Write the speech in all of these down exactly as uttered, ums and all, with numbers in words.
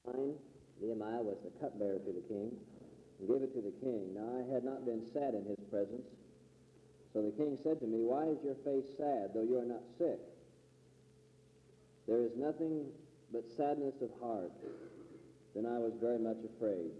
wine. Nehemiah was the cupbearer to the king, and gave it to the king. Now I had not been sad in his presence. So the king said to me, Why is your face sad, though you are not sick? There is nothing but sadness of heart. Then I was very much afraid.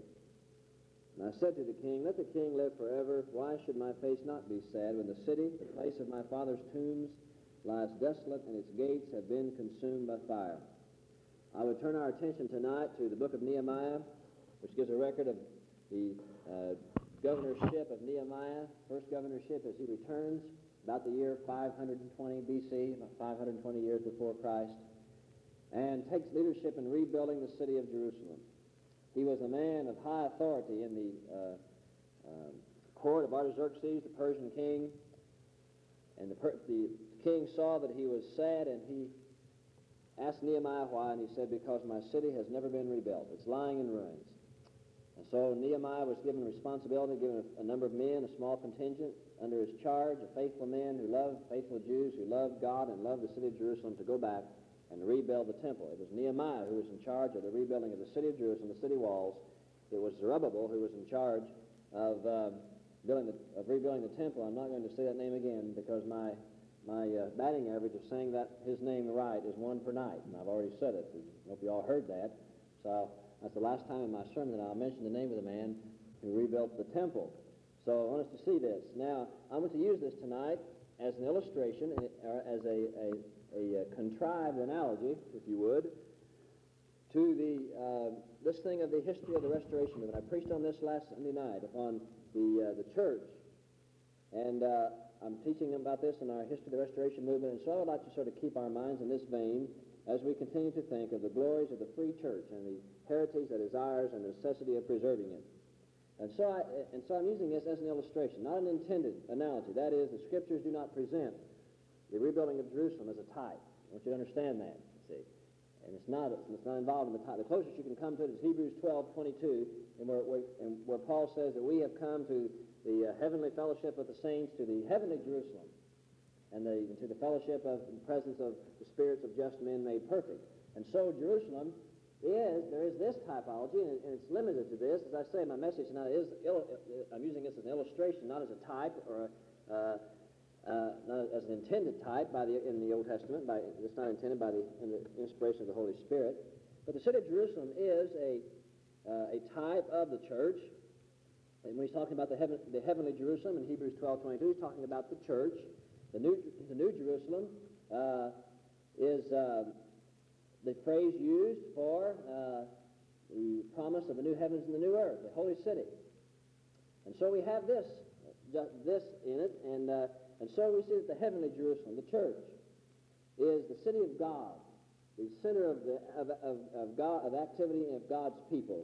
And I said to the king, Let the king live forever. Why should my face not be sad when the city, the place of my father's tombs, lies desolate and its gates have been consumed by fire? I would turn our attention tonight to the book of Nehemiah, which gives a record of the uh, governorship of Nehemiah, first governorship as he returns, about the year five hundred twenty B C, about five hundred twenty years before Christ, and takes leadership in rebuilding the city of Jerusalem. He was a man of high authority in the uh, uh, court of Artaxerxes, the Persian king, and the, per- the king saw that he was sad, and he asked Nehemiah why, and he said, Because my city has never been rebuilt. It's lying in ruins. And so Nehemiah was given responsibility, given a, a number of men, a small contingent under his charge, of faithful men who loved, faithful Jews who loved God and loved the city of Jerusalem, to go back and rebuild the temple. It was Nehemiah who was in charge of the rebuilding of the city of Jerusalem, the city walls. It was Zerubbabel who was in charge of, uh, building the, of rebuilding the temple. I'm not going to say that name again because my my uh, batting average of saying that his name right is one per night, and I've already said it. I hope you all heard that. So that's the last time in my sermon that I'll mention the name of the man who rebuilt the temple. So I want us to see this. Now, I'm going to use this tonight as an illustration, or as a, a A, a contrived analogy, if you would, to the uh, this thing of the history of the Restoration movement. I preached on this last Sunday night upon the uh, the church, and uh, I'm teaching about this in our history of the Restoration movement. And so I would like to sort of keep our minds in this vein as we continue to think of the glories of the free church and the heritage that is ours and the necessity of preserving it. And so I and so I'm using this as an illustration, not an intended analogy. That is, the Scriptures do not present the rebuilding of Jerusalem as a type. I want you to understand that, you see. And it's not, it's not involved in the type. The closest you can come to it is Hebrews twelve twenty-two, and where, where, and where Paul says that we have come to the uh, heavenly fellowship of the saints, to the heavenly Jerusalem, and the, to the fellowship of the presence of the spirits of just men made perfect. And so Jerusalem is, there is this typology, and, and it's limited to this. As I say, my message tonight is, I'm using this as an illustration, not as a type or a, uh, Uh, not as an intended type by the, in the Old Testament. By, it's not intended by the, in the inspiration of the Holy Spirit. But the city of Jerusalem is a, uh, a type of the church. And when he's talking about the, heaven, the heavenly Jerusalem in Hebrews twelve twenty-two, he's talking about the church. The new, the new Jerusalem uh, is uh, the phrase used for uh, the promise of the new heavens and the new earth, the holy city. And so we have this, this in it, and uh, And so we see that the heavenly Jerusalem, the church, is the city of God, the center of the of, of, of God of activity of God's people.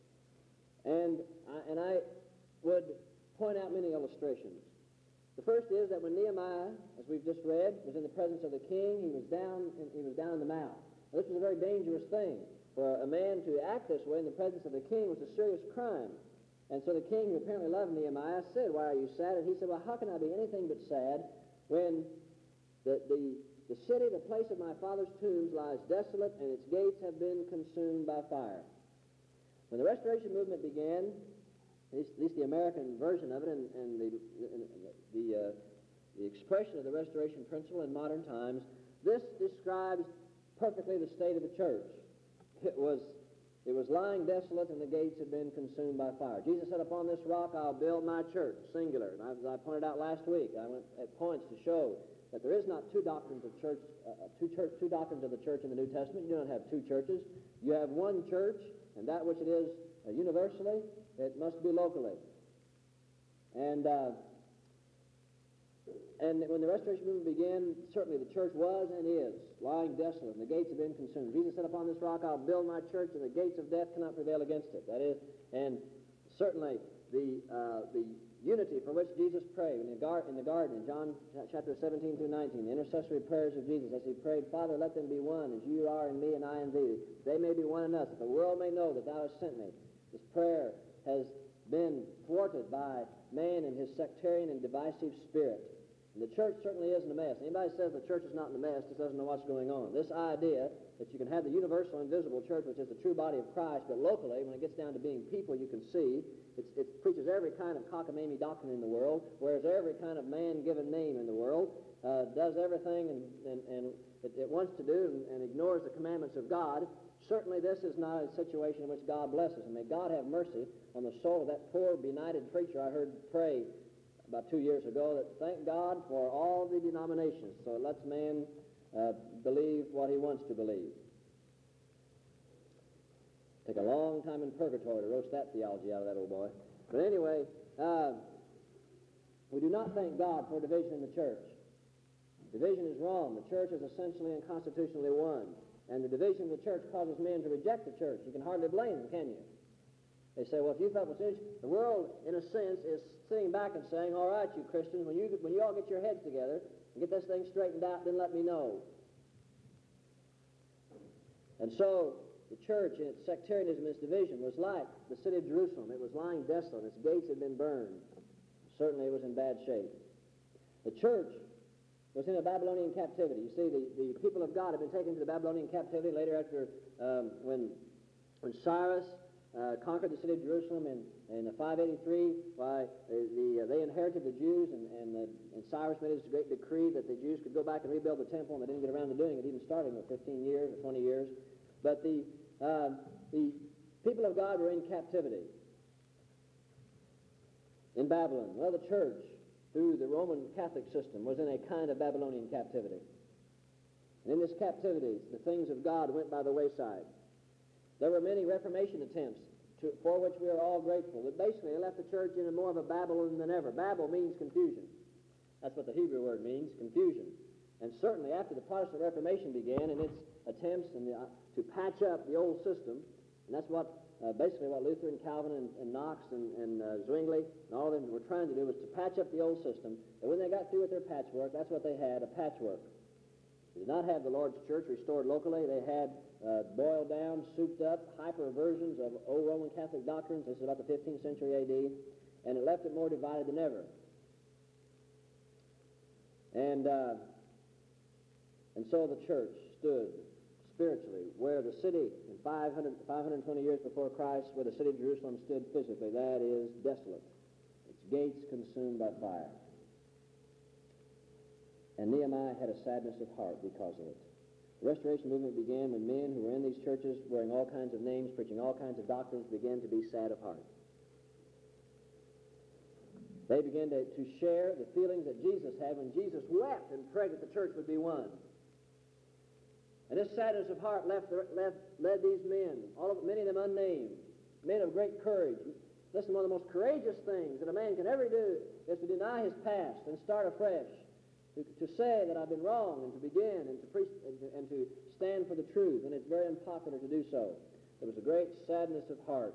And I, and I would point out many illustrations. The first is that when Nehemiah, as we've just read, was in the presence of the king, he was down in, he was down in the mouth. Now, this was a very dangerous thing. For a man to act this way in the presence of the king was a serious crime. And so the king, who apparently loved Nehemiah, said, Why are you sad? And he said, Well, how can I be anything but sad when the, the, the city, the place of my father's tombs, lies desolate and its gates have been consumed by fire? When the Restoration movement began, at least, at least the American version of it, and, and the, the, the, uh, the expression of the Restoration principle in modern times, this describes perfectly the state of the church. It was... It was lying desolate, and the gates had been consumed by fire. Jesus said, Upon this rock I'll build my church, singular. And as I pointed out last week, I went at points to show that there is not two doctrines of church, uh, two, church, two doctrines of the church in the New Testament. You don't have two churches. You have one church, and that which it is uh, universally, it must be locally. And uh, And when the Restoration movement began, certainly the church was and is lying desolate, and the gates have been consumed. Jesus said, Upon this rock I'll build my church, and the gates of death cannot prevail against it. That is, and certainly the uh, the unity for which Jesus prayed in the, gar- in the garden, in John chapter seventeen through nineteen, the intercessory prayers of Jesus as he prayed, Father, let them be one, as you are in me and I in thee. They may be one in us, that the world may know that thou hast sent me. This prayer has been thwarted by man and his sectarian and divisive spirit. And the church certainly isn't a mess. Anybody says the church is not in a mess just doesn't know what's going on. This idea that you can have the universal invisible church, which is the true body of Christ, but locally, when it gets down to being people, you can see it's, it preaches every kind of cockamamie doctrine in the world, wears every kind of man-given name in the world, uh, does everything and, and, and it, it wants to do and, and ignores the commandments of God. Certainly this is not a situation in which God blesses. And may God have mercy on the soul of that poor, benighted preacher I heard pray about two years ago, that thank God for all the denominations, so it lets man uh, believe what he wants to believe. Take a long time in purgatory to roast that theology out of that old boy. But anyway, uh, we do not thank God for division in the church. Division is wrong. The church is essentially and constitutionally one. And the division of the church causes men to reject the church. You can hardly blame them, can you? They say, well, if you felt was the world, in a sense, is sitting back and saying, all right, you Christians, when you when you all get your heads together and get this thing straightened out, then let me know. And so the church, in its sectarianism, its division, was like the city of Jerusalem. It was lying desolate. Its gates had been burned. Certainly it was in bad shape. The church was in a Babylonian captivity. You see, the, the people of God had been taken to the Babylonian captivity later after um, when, when Cyrus Uh, conquered the city of Jerusalem in, in five eighty-three. Why, the, the, uh, they inherited the Jews, and, and, uh, and Cyrus made this great decree that the Jews could go back and rebuild the temple, and they didn't get around to doing it, even starting with fifteen years or twenty years. But the, uh, the people of God were in captivity in Babylon. Well, the church, through the Roman Catholic system, was in a kind of Babylonian captivity. And in this captivity, the things of God went by the wayside. There were many Reformation attempts to, for which we are all grateful. But basically, they left the church in a more of a Babylon than ever. Babel means confusion. That's what the Hebrew word means, confusion. And certainly after the Protestant Reformation began and its attempts and the, uh, to patch up the old system, and that's what uh, basically what Luther and Calvin and, and Knox and, and uh, Zwingli and all of them were trying to do, was to patch up the old system. And when they got through with their patchwork, that's what they had, a patchwork. They did not have the Lord's church restored locally. They had uh, boiled down, souped up, hyper versions of old Roman Catholic doctrines. This is about the fifteenth century A D, and it left it more divided than ever. And uh, and so the church stood spiritually where the city in five hundred, five hundred twenty years before Christ, where the city of Jerusalem stood physically, that is desolate, its gates consumed by fire. And Nehemiah had a sadness of heart because of it. The Restoration movement began when men who were in these churches wearing all kinds of names, preaching all kinds of doctrines, began to be sad of heart. They began to, to share the feelings that Jesus had when Jesus wept and prayed that the church would be one. And this sadness of heart left, left, led these men, all of, many of them unnamed, men of great courage. Listen, one of the most courageous things that a man can ever do is to deny his past and start afresh. To, to say that I've been wrong, and to begin, and to preach, and to, and to stand for the truth, and it's very unpopular to do so. There was a great sadness of heart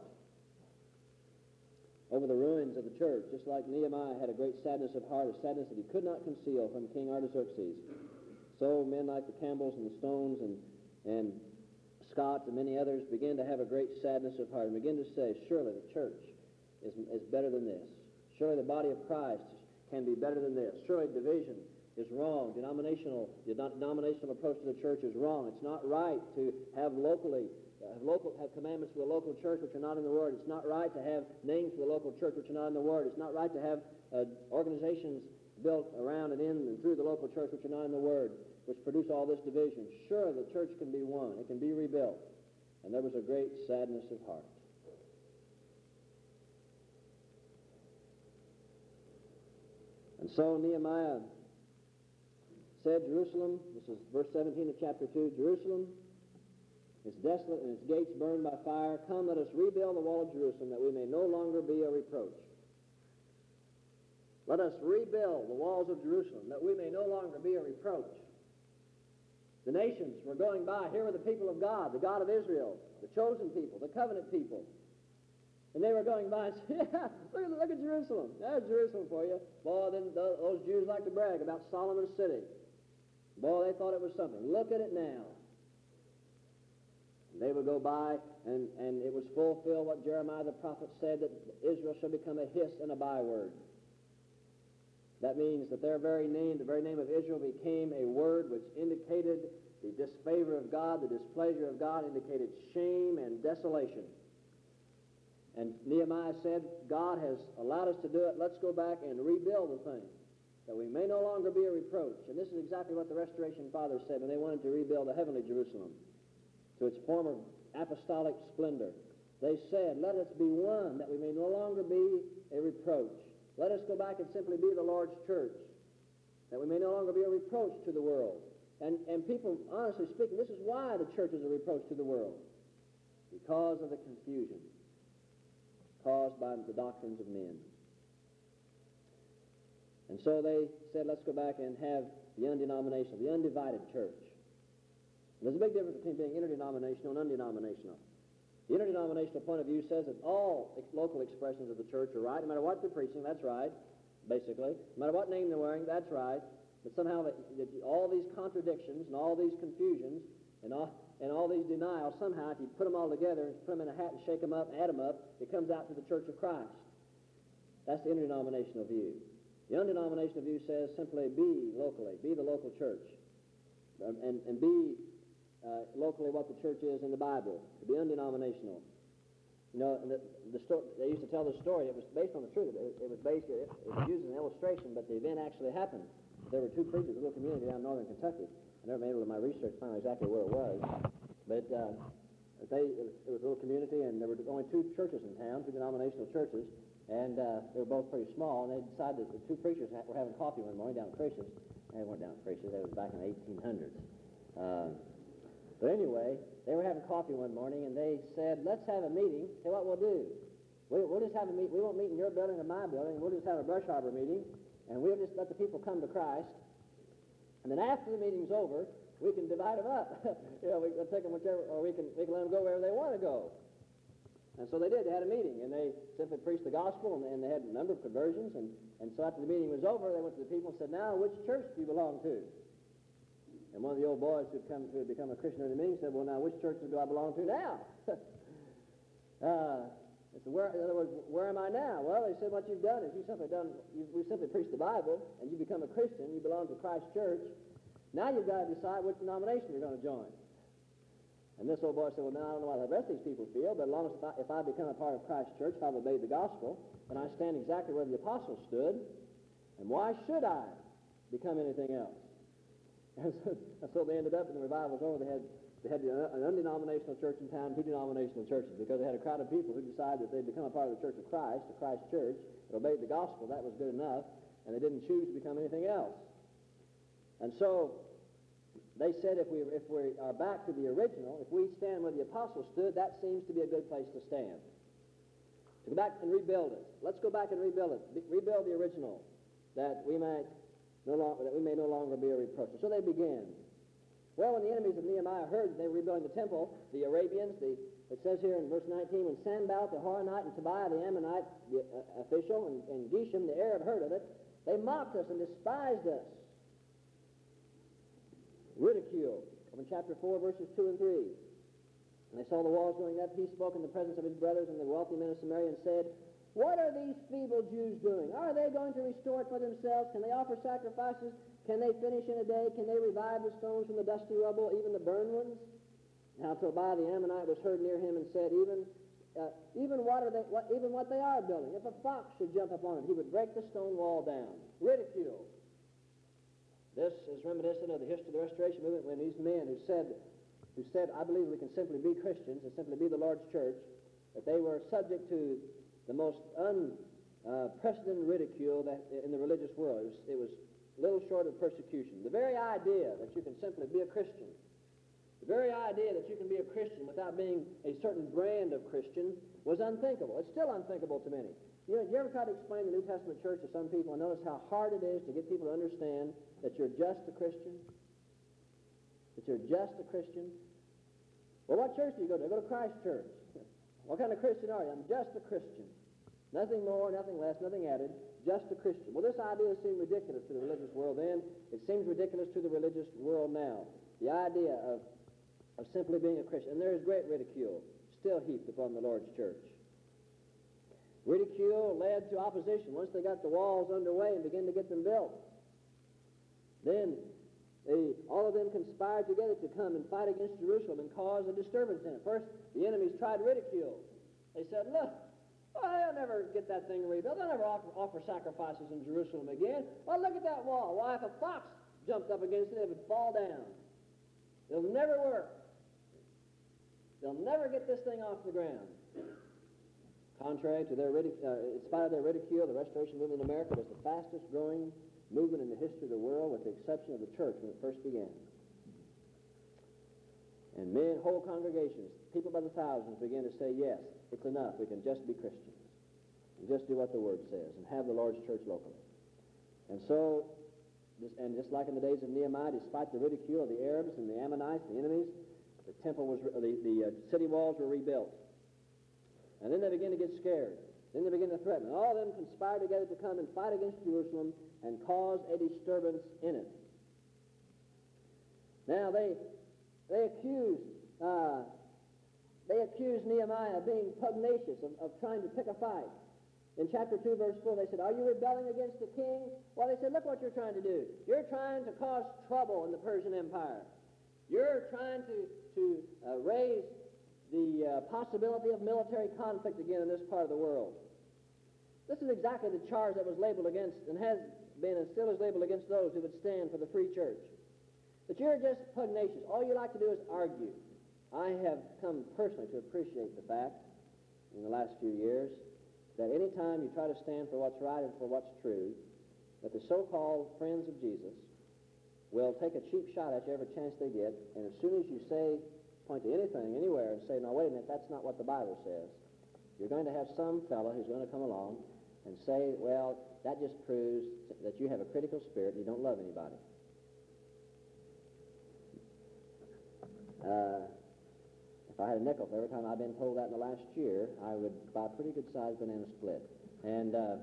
over the ruins of the church, just like Nehemiah had a great sadness of heart, a sadness that he could not conceal from King Artaxerxes. So men like the Campbells and the Stones and, and Scott and many others began to have a great sadness of heart and begin to say, surely the church is, is better than this. Surely the body of Christ can be better than this. Surely division is wrong. Denominational, the denominational approach to the church is wrong. It's not right to have locally, uh, have local, have commandments for the local church which are not in the Word. It's not right to have names for the local church which are not in the Word. It's not right to have uh, organizations built around and in and through the local church which are not in the Word, which produce all this division. Sure, the church can be one. It can be rebuilt. And there was a great sadness of heart. And so Nehemiah said, Jerusalem, this is verse seventeen of chapter two, Jerusalem is desolate and its gates burned by fire. Come, let us rebuild the wall of Jerusalem, that we may no longer be a reproach. Let us rebuild the walls of Jerusalem, that we may no longer be a reproach. The nations were going by. Here were the people of God, the God of Israel, the chosen people, the covenant people. And they were going by and saying, yeah, look at, look at Jerusalem. There's Jerusalem for you. Boy, then those Jews like to brag about Solomon's city. Boy, they thought it was something. Look at it now. And they would go by, and, and it was fulfilled what Jeremiah the prophet said, that Israel shall become a hiss and a byword. That means that their very name, the very name of Israel, became a word which indicated the disfavor of God, the displeasure of God, indicated shame and desolation. And Nehemiah said, God has allowed us to do it. Let's go back and rebuild the thing, that we may no longer be a reproach. And this is exactly what the Restoration Fathers said when they wanted to rebuild the heavenly Jerusalem to its former apostolic splendor. They said, let us be one, that we may no longer be a reproach. Let us go back and simply be the Lord's church, that we may no longer be a reproach to the world. And, and people, honestly speaking, this is why the church is a reproach to the world, because of the confusion caused by the doctrines of men. And so they said, let's go back and have the undenominational, the undivided church. And there's a big difference between being interdenominational and undenominational. The interdenominational point of view says that all ex- local expressions of the church are right, no matter what they're preaching, that's right, basically. No matter what name they're wearing, that's right. But somehow that, that all these contradictions and all these confusions and all, and all these denials, somehow if you put them all together and put them in a hat and shake them up and add them up, it comes out to the Church of Christ. That's the interdenominational view. The undenominational view says simply be locally, be the local church, um, and, and be uh, locally what the church is in the Bible, to be undenominational. You know, the, the sto- they used to tell the story. It was based on the truth. It, it was based. It, it was used as an illustration, but the event actually happened. There were two preachers, a little community down in northern Kentucky. I never made it with my research to find out exactly where it was, but uh, they it was, it was a little community, and there were only two churches in town, two denominational churches, and uh, they were both pretty small. And they decided that the two preachers ha- were having coffee one morning down at Frisch's. They weren't down at Frisch's. They was back in the eighteen hundreds. Uh, But anyway, they were having coffee one morning, and they said, let's have a meeting. Say what we'll do. We, we'll just have a meet. We won't meet in your building or my building. We'll just have a Brush Harbor meeting, and we'll just let the people come to Christ. And then after the meeting's over, we can divide them up. you know, we, we'll take them whichever, or we can, we can let them go wherever they want to go. And so they did. They had a meeting, and they simply preached the gospel, and, and they had a number of conversions. And, and so after the meeting was over, they went to the people and said, now, which church do you belong to? And one of the old boys who had, come, who had become a Christian at the meeting said, well, now, which churches do I belong to now? uh, I said, where, in other words, where am I now? Well, they said, what you've done is you simply done, you, we simply preached the Bible, and you become a Christian, you belong to Christ Church. Now you've got to decide which denomination you're going to join. And this old boy said, well, now I don't know how the rest of these people feel, but as long as if I, if I become a part of Christ Church, if I've obeyed the gospel, then I stand exactly where the apostles stood, and why should I become anything else? And so, and so they ended up, and the revival was over, they had They had an undenominational church in town, two denominational churches, because they had a crowd of people who decided that they'd become a part of the Church of Christ, the Christ Church, that obeyed the gospel. That was good enough, and they didn't choose to become anything else. And so they said if we if we are back to the original, if we stand where the apostles stood, that seems to be a good place to stand. To go back and rebuild it. Let's go back and rebuild it. Be, rebuild the original, that we might no longer that we may no longer be a reproach. So they began. Well, when the enemies of Nehemiah heard that they were rebuilding the temple, the Arabians, the, it says here in verse nineteen, when Sanballat the Horonite and Tobiah the Ammonite, the uh, official, and, and Geshem the Arab heard of it, they mocked us and despised us. Ridicule. From chapter four, verses two and three. And they saw the walls going up. He spoke in the presence of his brothers and the wealthy men of Samaria and said, what are these feeble Jews doing? Are they going to restore it for themselves? Can they offer sacrifices? Can they finish in a day? Can they revive the stones from the dusty rubble, even the burned ones? Now Tobiah the Ammonite was heard near him and said, even uh, even what are they? What, even what they are building, if a fox should jump upon it, he would break the stone wall down. Ridicule. This is reminiscent of the history of the Restoration Movement when these men who said, who said, I believe we can simply be Christians and simply be the Lord's church, that they were subject to the most unprecedented uh, ridicule that in the religious world. It was, it was little short of persecution. The very idea that you can simply be a Christian, the very idea that you can be a Christian without being a certain brand of Christian was unthinkable. It's still unthinkable to many. You know, you ever try to explain the New Testament church to some people and notice how hard it is to get people to understand that you're just a Christian? That you're just a Christian? Well, what church do you go to? I go to Christ Church. What kind of Christian are you? I'm just a Christian. Nothing more, nothing less, nothing added. Just a Christian. Well, this idea seemed ridiculous to the religious world then. It seems ridiculous to the religious world now. The idea of, of simply being a Christian. And there is great ridicule still heaped upon the Lord's church. Ridicule led to opposition. Once they got the walls underway and began to get them built, then they, all of them conspired together to come and fight against Jerusalem and cause a disturbance in it. First, the enemies tried ridicule. They said, look, well, they'll never get that thing rebuilt. They'll never offer, offer sacrifices in Jerusalem again. Well, look at that wall. Why, if a fox jumped up against it, it would fall down. It'll never work. They'll never get this thing off the ground. Contrary to their ridic- uh, in spite of their ridicule, the Restoration Movement in America was the fastest growing movement in the history of the world, with the exception of the church when it first began. And men, whole congregations, people by the thousands began to say, yes, it's enough. We can just be Christians and just do what the Word says and have the Lord's church locally. And so, this, and just like in the days of Nehemiah, despite the ridicule of the Arabs and the Ammonites, the enemies, the temple was, re- the, the uh, city walls were rebuilt. And then they began to get scared. Then they began to threaten. All of them conspired together to come and fight against Jerusalem and cause a disturbance in it. Now they they accused uh, they accused Nehemiah of being pugnacious, of, of trying to pick a fight. In chapter two, verse four, they said, are you rebelling against the king? Well, they said, look what you're trying to do. You're trying to cause trouble in the Persian Empire. You're trying to, to uh, raise the uh, possibility of military conflict again in this part of the world. This is exactly the charge that was labeled against, and has been and still is labeled against those who would stand for the free church. But you're just pugnacious. All you like to do is argue. I have come personally to appreciate the fact in the last few years that any time you try to stand for what's right and for what's true, that the so-called friends of Jesus will take a cheap shot at you every chance they get, and as soon as you say, point to anything, anywhere, and say, no, wait a minute, that's not what the Bible says, you're going to have some fellow who's going to come along and say, well, that just proves that you have a critical spirit and you don't love anybody. Uh, if I had a nickel for every time I've been told that in the last year, I would buy a pretty good-sized banana split. And uh,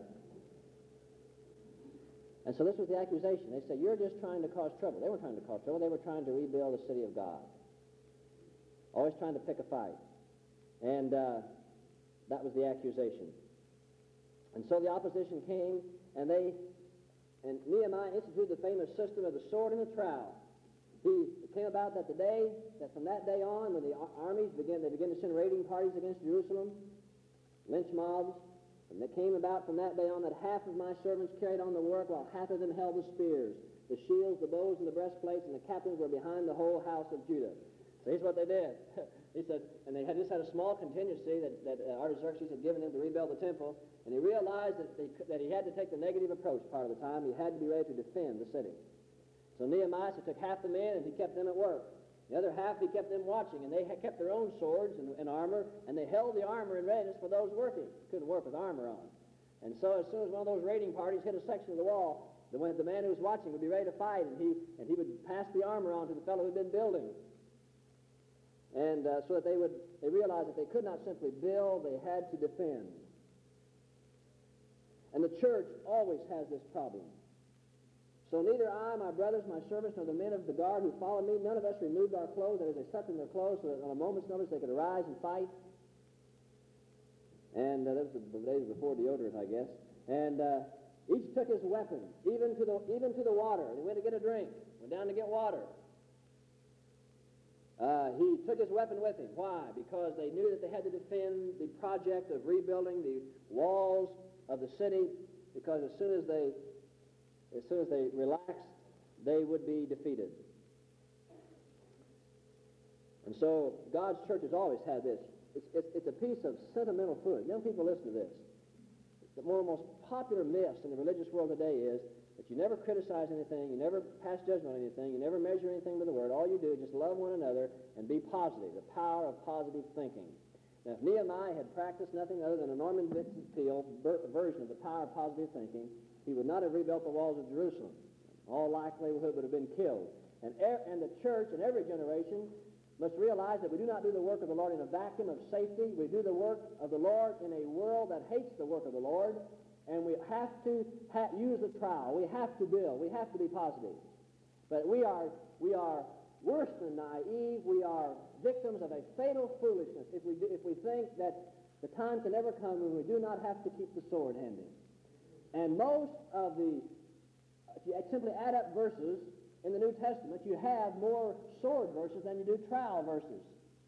and so this was the accusation. They said, you're just trying to cause trouble. They weren't trying to cause trouble. They were trying to rebuild the city of God. Always trying to pick a fight. And uh, that was the accusation. And so the opposition came, and they, and Nehemiah instituted the famous system of the sword and the trowel. He, it came about that the day, that from that day on, when the armies began, they began to send raiding parties against Jerusalem, lynch mobs, and it came about from that day on that half of my servants carried on the work, while half of them held the spears, the shields, the bows, and the breastplates, and the captains were behind the whole house of Judah. So here's what they did. He said, and they had just had a small contingency that, that uh, Artaxerxes had given him to rebuild the temple, and he realized that, they, that he had to take the negative approach part of the time. He had to be ready to defend the city. So Nehemiah so took half the men, and he kept them at work. The other half, he kept them watching, and they had kept their own swords and, and armor, and they held the armor in readiness for those working. Couldn't work with armor on. And so as soon as one of those raiding parties hit a section of the wall, the, the man who was watching would be ready to fight, and he, and he would pass the armor on to the fellow who had been building. And uh, so that they would, they realized that they could not simply build, they had to defend. And the church always has this problem. So neither I, my brothers, my servants, nor the men of the guard who followed me, none of us removed our clothes, that is, they slept in their clothes so that on a moment's notice they could arise and fight. And uh, that was the, the days before deodorant, I guess. And uh, each took his weapon, even to the even to the water. And he went to get a drink, went down to get water. Uh, he took his weapon with him. Why? Because they knew that they had to defend the project of rebuilding the walls of the city, because as soon as they As soon as they relaxed, they would be defeated. And so God's church has always had this. It's, it's, it's a piece of sentimental food. Young people, listen to this. The one of the most popular myths in the religious world today is that you never criticize anything, you never pass judgment on anything, you never measure anything with the Word. All you do is just love one another and be positive, the power of positive thinking. Now, if Nehemiah had practiced nothing other than a Norman Vincent Peale version of the power of positive thinking, he would not have rebuilt the walls of Jerusalem. All likelihood would have been killed. And, er, and the church in every generation must realize that we do not do the work of the Lord in a vacuum of safety. We do the work of the Lord in a world that hates the work of the Lord. And we have to ha- use the trowel. We have to build. We have to be positive. But we are, we are worse than naive. We are victims of a fatal foolishness if we, do, if we think that The time can never come when we do not have to keep the sword handy. And most of the, if you simply add up verses in the New Testament, you have more sword verses than you do trial verses.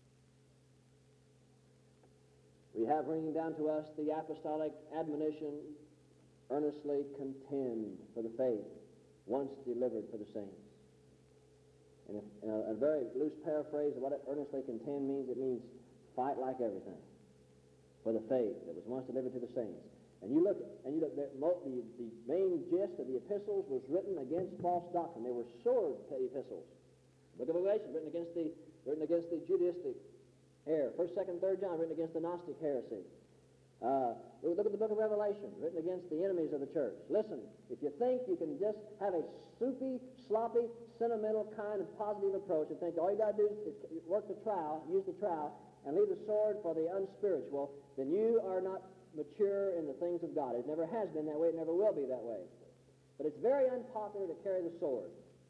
We have ringing down to us the apostolic admonition, earnestly contend for the faith once delivered for the saints. And if, in a, a very loose paraphrase of what earnestly contend means, it means fight like everything for the faith that was once delivered to the saints. And you look, and you look, the, the, the main gist of the epistles was written against false doctrine. They were sword epistles. The book of Revelation written against the written against the Judaistic error. First, Second, Third John written against the Gnostic heresy. Uh, look at the book of Revelation, written against the enemies of the church. Listen, if you think you can just have a soupy, sloppy, sentimental kind of positive approach and think all you got to do is work the trowel, use the trowel, and leave the sword for the unspiritual, then you are not mature in the things of God. It never has been that way. It never will be that way. But it's very unpopular to carry the sword.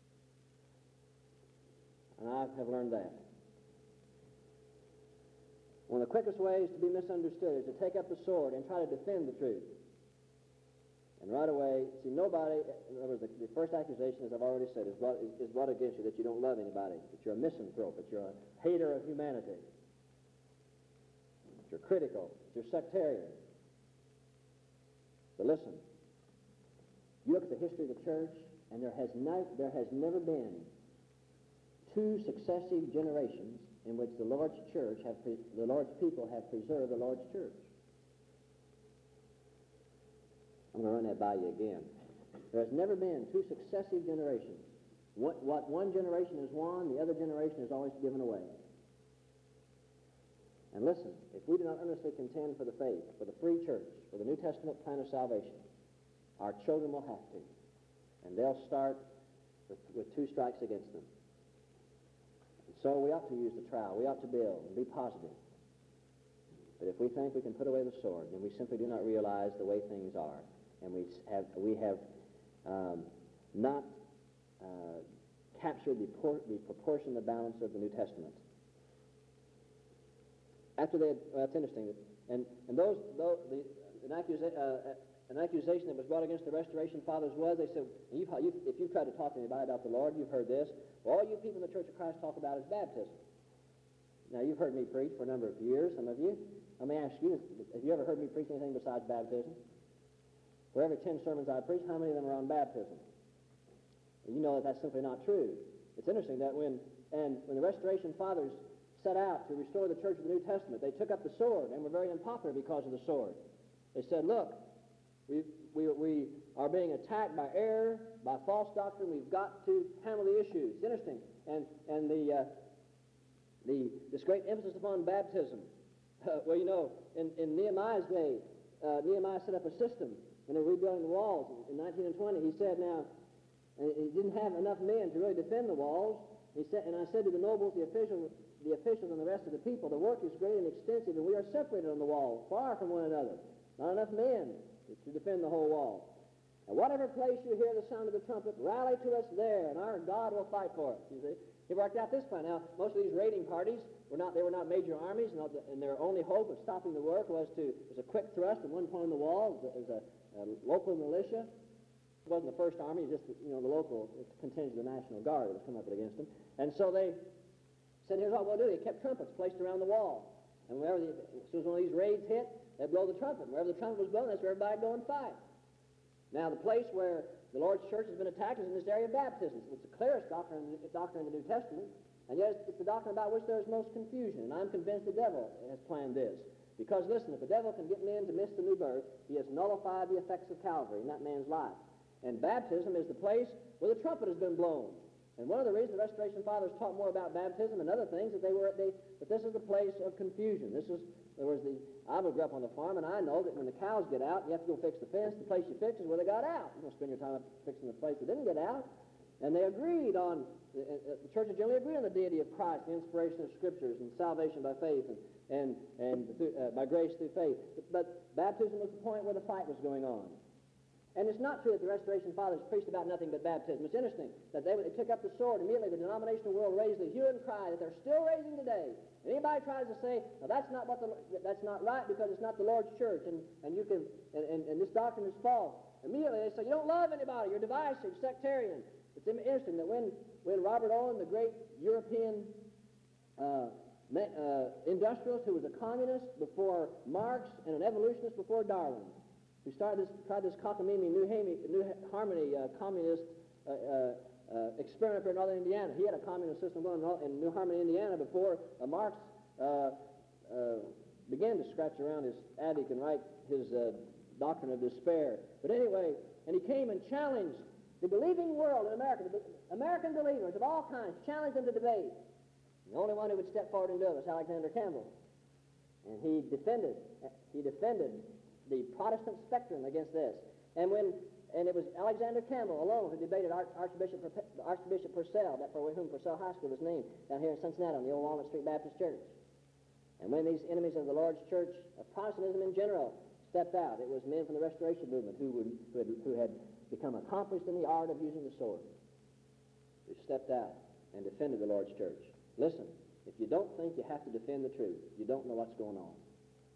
And I have learned that. One of the quickest ways to be misunderstood is to take up the sword and try to defend the truth. And right away, see, nobody, in other words, the, the first accusation, as I've already said, is brought, is, is brought against you that you don't love anybody, that you're a misanthrope, that you're a hater of humanity, that you're critical, that you're sectarian. But listen, you look at the history of the church, and there has, not, there has never been two successive generations in which the Lord's church have pre- the Lord's people have preserved the Lord's church. I'm going to run that by you again. There has never been two successive generations. What, what one generation has won, the other generation has always given away. And listen, if we do not earnestly contend for the faith, for the free church, for the New Testament plan of salvation, our children will have to. And they'll start with, with two strikes against them. So we ought to use the trowel. We ought to build and be positive. But if we think we can put away the sword, then we simply do not realize the way things are. And we have, we have um, not uh, captured the, por- the proportion, the balance of the New Testament. After they had, well, that's interesting. And, and those, those the, an, accusa- uh, an accusation that was brought against the Restoration Fathers was, they said, you've, you've, if you've tried to talk to anybody about the Lord, you've heard this. Well, all you people in the Church of Christ talk about is baptism. Now, you've heard me preach for a number of years, some of you. Let me ask you, have you ever heard me preach anything besides baptism? For every ten sermons I preach, how many of them are on baptism? You know that that's simply not true. It's interesting that when, and when the Restoration Fathers set out to restore the Church of the New Testament, they took up the sword and were very unpopular because of the sword. They said, look, we, we, we are being attacked by error, by false doctrine. We've got to handle the issues. It's interesting. And, and the, uh, the, this great emphasis upon baptism. Uh, well, you know, in, in Nehemiah's day, uh, Nehemiah set up a system when they were rebuilding the walls in nineteen twenty. He said, now, and he didn't have enough men to really defend the walls. He said, and I said to the nobles, the officials, the officials and the rest of the people, the work is great and extensive, and we are separated on the wall, far from one another. Not enough men to defend the whole wall. And whatever place you hear the sound of the trumpet, rally to us there, and our God will fight for us. You see, he worked out this plan. Now, most of these raiding parties were not; they were not major armies, and, and their only hope of stopping the work was to was a quick thrust at one point on the wall. It was a, a local militia. It wasn't the first army; just you know the local contingent of the National Guard that was coming up against them. And so they said, "Here's what we'll do." They kept trumpets placed around the wall, and wherever the, as soon as one of these raids hit, they'd blow the trumpet. And wherever the trumpet was blown, that's where everybody would go and fight. Now, the place where the Lord's church has been attacked is in this area of baptism. It's the clearest doctrine, doctrine in the New Testament, and yet it's the doctrine about which there is most confusion. And I'm convinced the devil has planned this. Because, listen, if the devil can get men to miss the new birth, he has nullified the effects of Calvary in that man's life. And baptism is the place where the trumpet has been blown. And one of the reasons the Restoration Fathers taught more about baptism and other things that they were they, that this is the place of confusion. This is there was the I grew up on the farm, and I know that when the cows get out, you have to go fix the fence. The place you fix is where they got out. You don't spend your time fixing the place that didn't get out. And they agreed on the, uh, the churches generally agreed on the deity of Christ, the inspiration of Scriptures, and salvation by faith and and and through, uh, by grace through faith. But baptism was the point where the fight was going on. And it's not true that the Restoration Fathers preached about nothing but baptism. It's interesting that they, they took up the sword immediately. The denominational world raised a hue and cry that they're still raising today. And anybody tries to say, "Well, that's not what the, that's not right because it's not the Lord's church, and, and you can and, and, and this doctrine is false." Immediately they say, "You don't love anybody. You're divisive, sectarian." It's interesting that when when Robert Owen, the great European uh, uh, industrialist who was a communist before Marx and an evolutionist before Darwin, who started this, tried this cockamamie New, Hami, New Harmony uh, communist uh, uh, uh, experiment in northern Indiana. He had a communist system going on in New Harmony, Indiana, before uh, Marx uh, uh, began to scratch around his attic and write his uh, doctrine of despair. But anyway, and he came and challenged the believing world in America, the American believers of all kinds, challenged them to debate. The only one who would step forward and do it was Alexander Campbell. And he defended, he defended the Protestant spectrum against this. And when and it was Alexander Campbell alone who debated Arch, Archbishop Archbishop Purcell, that for whom Purcell High School was named, down here in Cincinnati on the old Walnut Street Baptist Church. And when these enemies of the Lord's church, of Protestantism in general, stepped out, it was men from the Restoration movement who, would, who, had, who had become accomplished in the art of using the sword, who stepped out and defended the Lord's church. Listen, if you don't think you have to defend the truth, you don't know what's going on.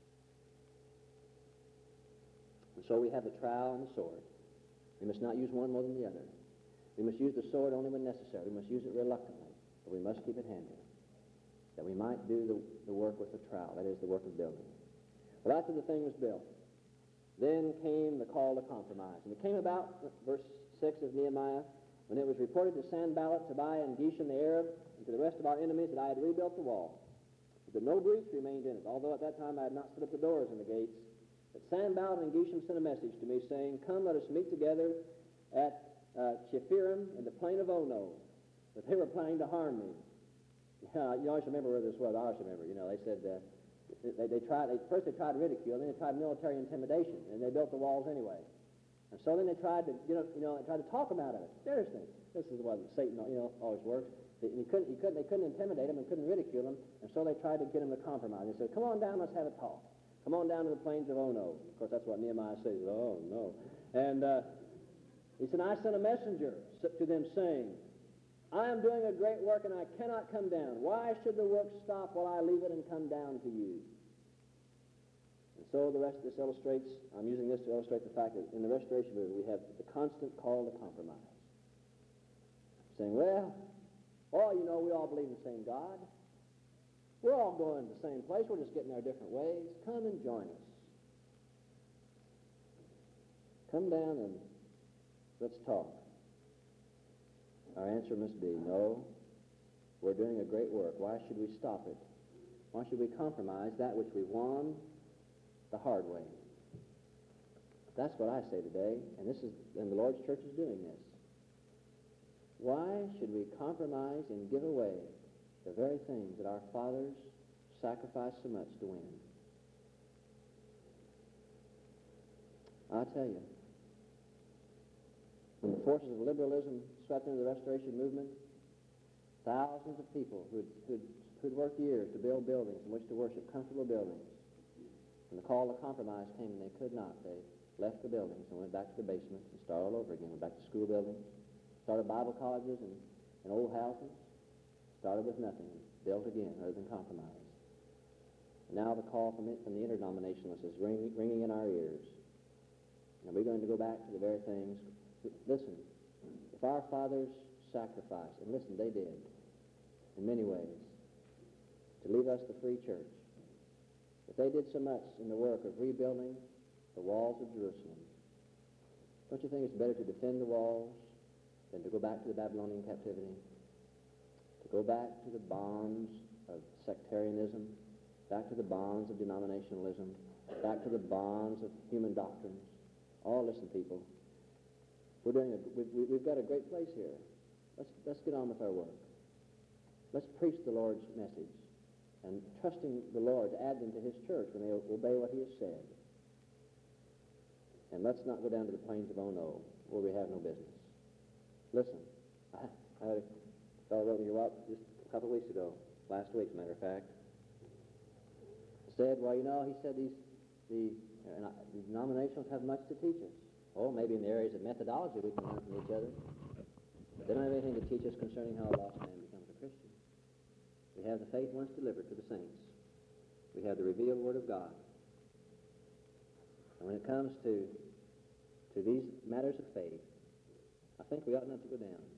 And so we have the trowel and the sword. We must not use one more than the other. We must use the sword only when necessary. We must use it reluctantly, but we must keep it handy, that we might do the, the work with the trowel, that is, the work of building. Well, after the thing was built, then came the call to compromise. And it came about, verse six of Nehemiah, when it was reported to Sanballat, Tobiah, and Geshem the Arab, and to the rest of our enemies that I had rebuilt the wall, but that no breach remained in it, although at that time I had not set up the doors and the gates. But Sanballat and Geshem sent a message to me, saying, "Come, let us meet together at uh, Chephirim in the plain of Ono." But they were planning to harm me. Yeah, you always remember where this was. I always remember. You know, they said uh, they, they tried. They, first, they tried ridicule, then they tried military intimidation, and they built the walls anyway. And so then they tried to, you know, you know, they tried to talk them out of it. Seriously, this is what Satan, you know, always works. They, you couldn't, you couldn't, they couldn't intimidate them and couldn't ridicule them, and so they tried to get them to compromise. They said, "Come on down, let's have a talk. Come on down to the plains of Ono." Of course, that's what Nehemiah says. Oh, no. And uh, he said, "I sent a messenger to them saying, I am doing a great work and I cannot come down. Why should the work stop while I leave it and come down to you?" And so the rest of this illustrates, I'm using this to illustrate the fact that in the Restoration movement we have the constant call to compromise. Saying, well, oh, you know, we all believe in the same God. We're all going to the same place. We're just getting our different ways. Come and join us. Come down and let's talk. Our answer must be, no, we're doing a great work. Why should we stop it? Why should we compromise that which we won the hard way? That's what I say today, and this is, and the Lord's church is doing this. Why should we compromise and give away the very things that our fathers sacrificed so much to win? I tell you, when the forces of liberalism swept into the Restoration movement, thousands of people who'd, who'd, who'd worked years to build buildings in which to worship, comfortable buildings, when the call to compromise came and they could not, they left the buildings and went back to the basement and started all over again. Went back to school buildings, started Bible colleges and, and old houses, started with nothing, built again other than compromise. And now the call from, it, from the interdenominationalists is ring, ringing in our ears. And we're going to go back to the very things. Listen, if our fathers sacrificed, and listen, they did, in many ways, to leave us the free church, if they did so much in the work of rebuilding the walls of Jerusalem, don't you think it's better to defend the walls than to go back to the Babylonian captivity, to go back to the bonds of sectarianism, back to the bonds of denominationalism, back to the bonds of human doctrines? Oh, listen, people, we're doing a, we've, we've got a great place here. Let's, let's get on with our work. Let's preach the Lord's message and trusting the Lord to add them to his church when they obey what he has said. And let's not go down to the plains of Ono where we have no business. Listen, I, I had a fellow wrote me up just a couple of weeks ago, last week, as a matter of fact, said, well, you know, he said these the, and I, the denominationals have much to teach us. Oh, maybe in the areas of methodology we can learn from each other. But they don't have anything to teach us concerning how a lost man becomes a Christian. We have the faith once delivered to the saints. We have the revealed Word of God. And when it comes to, to these matters of faith, I think we ought not to go down.